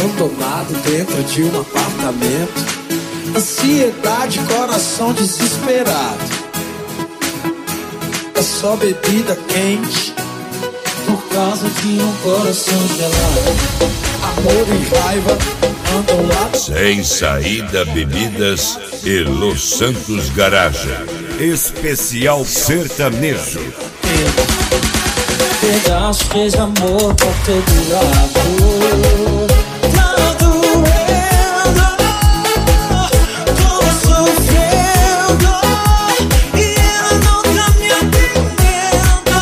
abandonado dentro de um apartamento. Ansiedade, coração desesperado. É só bebida quente por causa de um coração gelado. Amor e raiva andam lá. Sem Saída Bebidas e Los Santos Garagem. Especial sertanejo. Pedaços de amor por todo lado. Tá doendo, tô sofrendo e ela não tá me atendendo.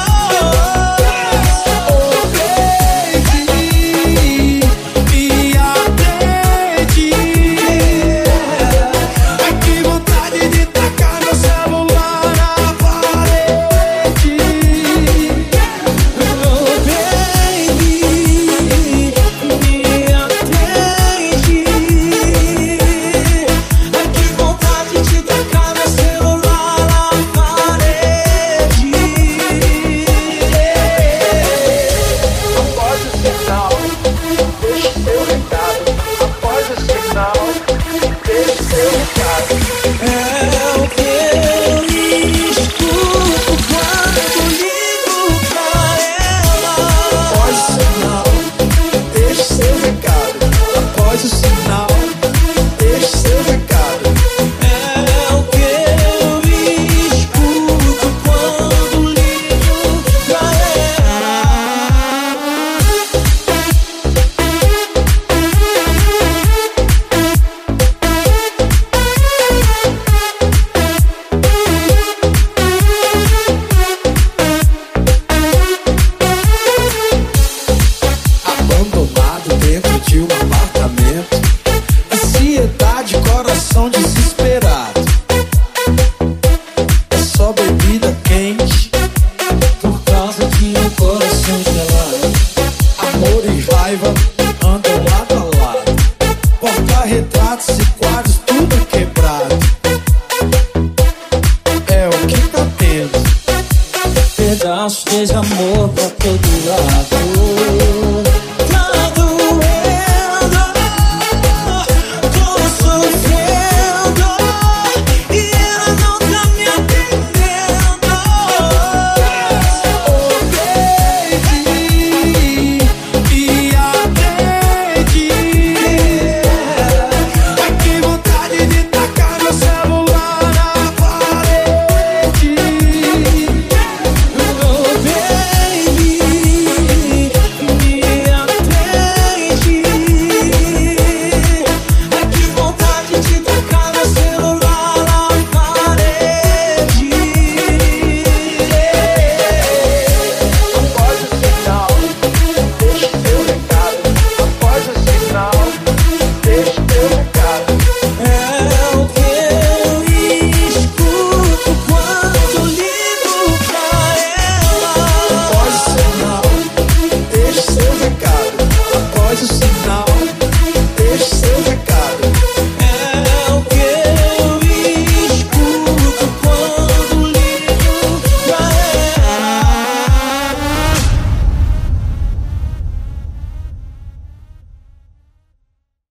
Oh baby, me atende. Ai que vontade de tacar meu celular na parede. Ansiedade, coração desesperado. É só bebida quente por causa de um coração gelado. Amor e raiva